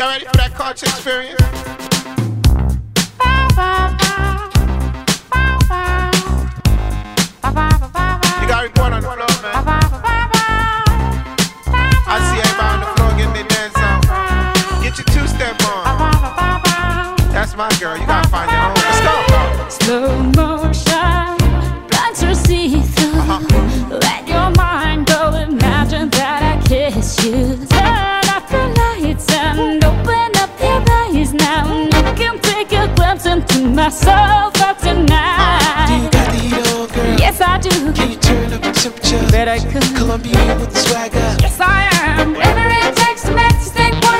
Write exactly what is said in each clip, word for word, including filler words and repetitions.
Y'all ready for that culture experience? You gotta report on the floor, man. I see everybody on the floor getting their dance on. Get your two-step on. That's my girl. You gotta find your own. Let's go. Slow motion, blind to see through. Uh-huh. Let your mind go. Imagine that I kiss you. Turn off the lights and open up your eyes now. You can take a glimpse into my soul for tonight. Do you got the heat on, girl? Yes, I do. Can you turn up the temperature? Bet I could. Colombian with the swagger. Yes, I am. Whatever it takes to make this thing work.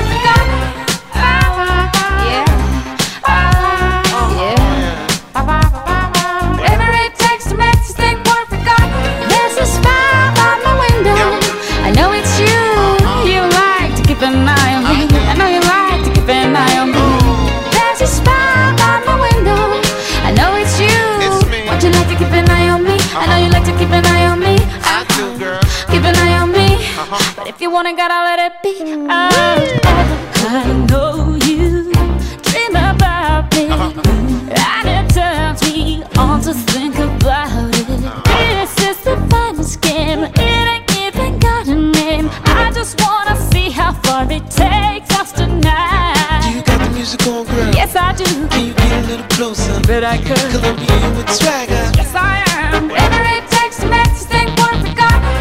But if you want it, gotta let it be. Oh, oh, I know you dream about me, and it turns me on to think about it. This is the finest game, it ain't even got a name. I just wanna see how far it takes us tonight. Do you got the music on, girl? Yes, I do. Can you get a little closer? Bet I could. Colombian with the swagger. Yes, I am. Whatever it takes to make this thing work, we got it.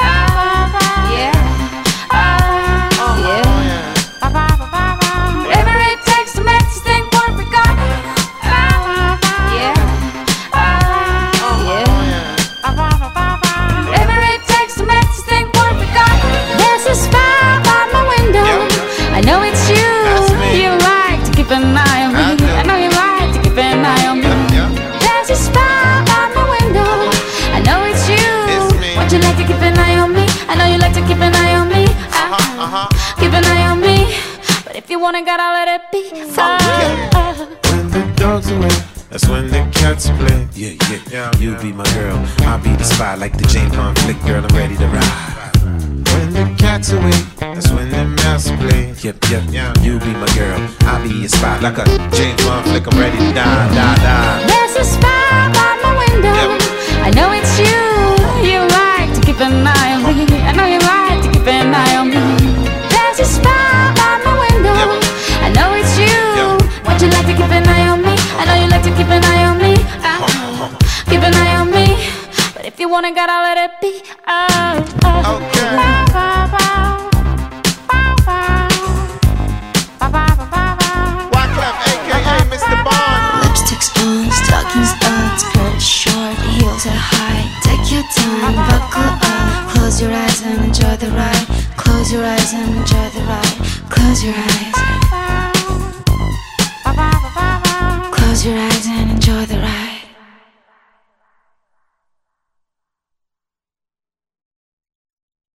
If you want it, gotta let it be. Oh, oh. When the dog's away, that's when the cats play. Yeah, yeah, yeah. You be my girl, I'll be the spy like the James Bond flick. Girl, I'm ready to ride. When the cat's away, that's when the mouse play. Yep, yep, yeah. You be my girl, I'll be your spy like a James Bond flick. I'm ready to die, die, die. There's a spy by my window. Yep. I know it's you. You like to keep an eye on me. I know you like to keep an eye on me. There's a spy by my window. Yep. I know it's you. Yep. Would you like to keep an eye on me? I know you like to keep an eye on me. Uh, keep an eye on me. But if you want it, gotta let it be. Oh, oh. Okay. Wyclef, aka Mister Bond. Lipstick's on, stockings on, skirt is short, heels are high. Take your time, buckle up. Close your eyes and enjoy the ride. Close your eyes and enjoy the ride. Close your eyes.